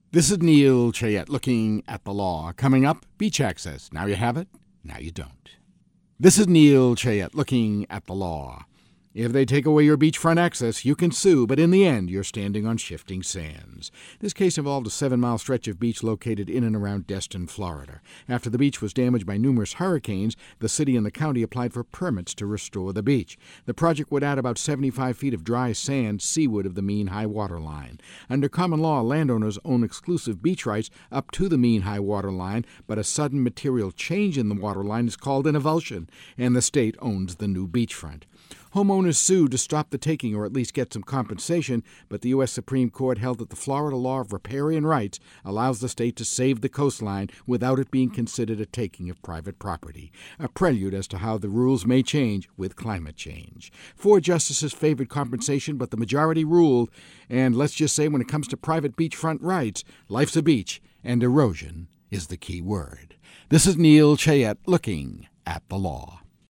This is Neil Chayette looking at the law. Coming up, beach access. Now you have it, now you don't. This is Neil Chayette looking at the law. If they take away your beachfront access, you can sue, but in the end, you're standing on shifting sands. This case involved a 7-mile stretch of beach located in and around Destin, Florida. After the beach was damaged by numerous hurricanes, the city and the county applied for permits to restore the beach. The project would add about 75 feet of dry sand seaward of the mean high water line. Under common law, landowners own exclusive beach rights up to the mean high water line, but a sudden material change in the water line is called an avulsion, and the state owns the new beachfront. Homeowners sued to stop the taking or at least get some compensation, but the U.S. Supreme Court held that the Florida law of riparian rights allows the state to save the coastline without it being considered a taking of private property, a prelude as to how the rules may change with climate change. 4 justices favored compensation, but the majority ruled, and let's just say when it comes to private beachfront rights, life's a beach, and erosion is the key word. This is Neil Chayette looking at the law.